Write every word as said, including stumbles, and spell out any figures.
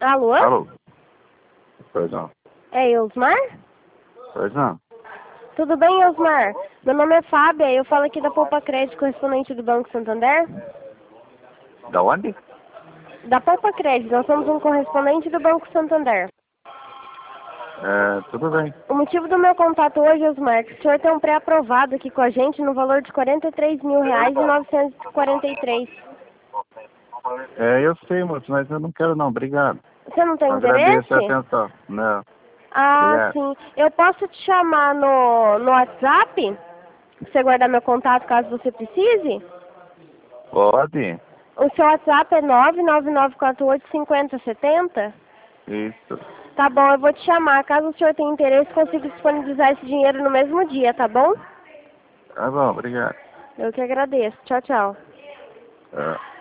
Alô? Alô? Pois não. É Elsmar? Pois não. Tudo bem, Elsmar? Meu nome é Fábia, eu falo aqui da Poupa Crédito, correspondente do Banco Santander. Da onde? Da Poupa Crédito, nós somos um correspondente do Banco Santander. É, tudo bem. O motivo do meu contato hoje, Elsmar, é que o senhor tem um pré-aprovado aqui com a gente no valor de quarenta e três mil reais e novecentos e quarenta e três. É, eu sei, moço, mas eu não quero não, obrigado. Você não tem Agradeço a interesse? atenção. Não, Ah, obrigado. sim. Eu posso te chamar no, no WhatsApp? Pra você guardar meu contato caso você precise? Pode? O seu WhatsApp é nove nove nove quatro oito cinco zero sete zero? Isso. Tá bom, eu vou te chamar. Caso o senhor tenha interesse, consigo disponibilizar esse dinheiro no mesmo dia, tá bom? Tá bom, obrigado. Eu que agradeço. Tchau, tchau. É.